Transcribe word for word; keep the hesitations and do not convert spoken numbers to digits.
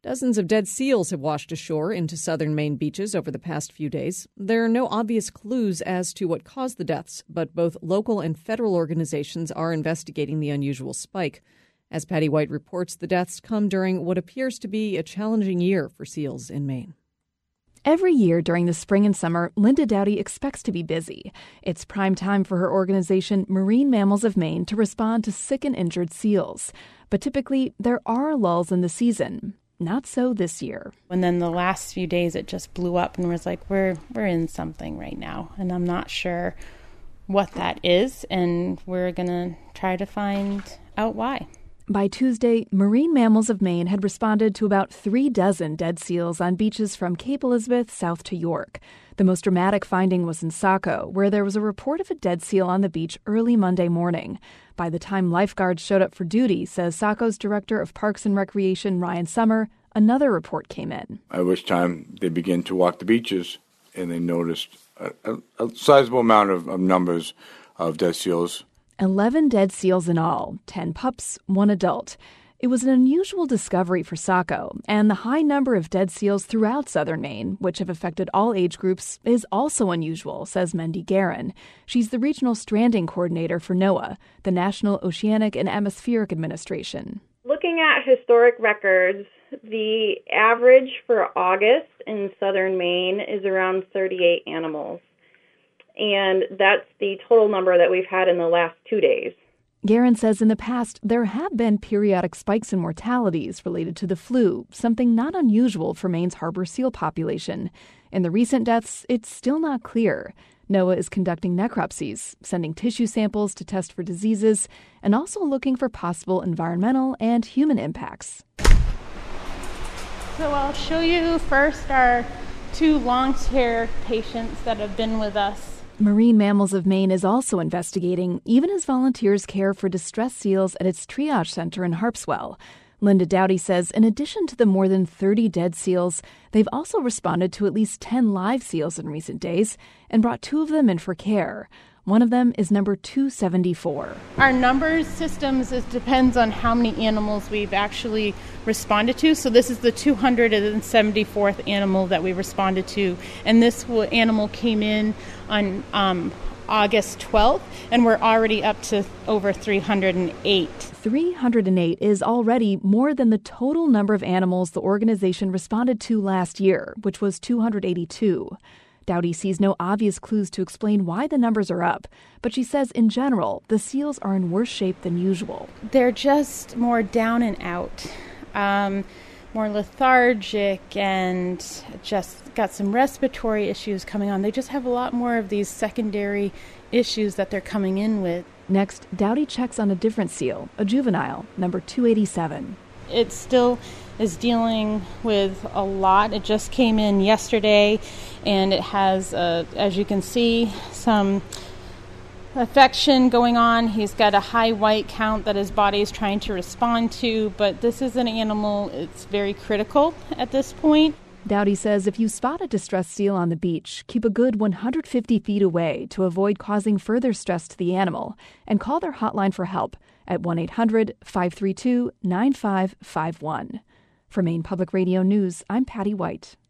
Dozens of dead seals have washed ashore into southern Maine beaches over the past few days. There are no obvious clues as to what caused the deaths, but both local and federal organizations are investigating the unusual spike. As Patty White reports, the deaths come during what appears to be a challenging year for seals in Maine. Every year during the spring and summer, Linda Dowdy expects to be busy. It's prime time for her organization, Marine Mammals of Maine, to respond to sick and injured seals. But typically, there are lulls in the season. Not so this year. And then the last few days, it just blew up and was like, we're we're in something right now. And I'm not sure what that is. And we're going to try to find out why. By Tuesday, Marine Mammals of Maine had responded to about three dozen dead seals on beaches from Cape Elizabeth south to York. The most dramatic finding was in Saco, where there was a report of a dead seal on the beach early Monday morning. By the time lifeguards showed up for duty, says Saco's Director of Parks and Recreation, Ryan Summer, another report came in. At which time they began to walk the beaches, and they noticed a, a, a sizable amount of, of numbers of dead seals. Eleven dead seals in all, ten pups, one adult. It was an unusual discovery for Saco, and the high number of dead seals throughout southern Maine, which have affected all age groups, is also unusual, says Mendy Guerin. She's the regional stranding coordinator for NOAA, the National Oceanic and Atmospheric Administration. Looking at historic records, the average for August in southern Maine is around thirty-eight animals. And that's the total number that we've had in the last two days. Guerin says in the past there have been periodic spikes in mortalities related to the flu, something not unusual for Maine's harbor seal population. In the recent deaths, it's still not clear. NOAA is conducting necropsies, sending tissue samples to test for diseases, and also looking for possible environmental and human impacts. So I'll show you first our two long-term patients that have been with us. Marine Mammals of Maine is also investigating, even as volunteers care for distressed seals at its triage center in Harpswell. Linda Dowdy says in addition to the more than thirty dead seals, they've also responded to at least ten live seals in recent days and brought two of them in for care. One of them is number two seventy-four. Our numbers systems it depends on how many animals we've actually responded to. So this is the two hundred seventy-fourth animal that we responded to. And this animal came in on um, August twelfth, and we're already up to over three hundred eight. three hundred eight is already more than the total number of animals the organization responded to last year, which was two hundred eighty-two. Dowdy sees no obvious clues to explain why the numbers are up, but she says in general, the seals are in worse shape than usual. They're just more down and out, um, more lethargic, and just got some respiratory issues coming on. They just have a lot more of these secondary issues that they're coming in with. Next, Dowdy checks on a different seal, a juvenile, number two eighty-seven. It still is dealing with a lot. It just came in yesterday, and it has, uh, as you can see, some affection going on. He's got a high white count that his body is trying to respond to, but this is an animal, it's very critical at this point. Dowdy says if you spot a distressed seal on the beach, keep a good one hundred fifty feet away to avoid causing further stress to the animal, and call their hotline for help at one eight hundred five three two nine five five one. For Maine Public Radio News, I'm Patty White.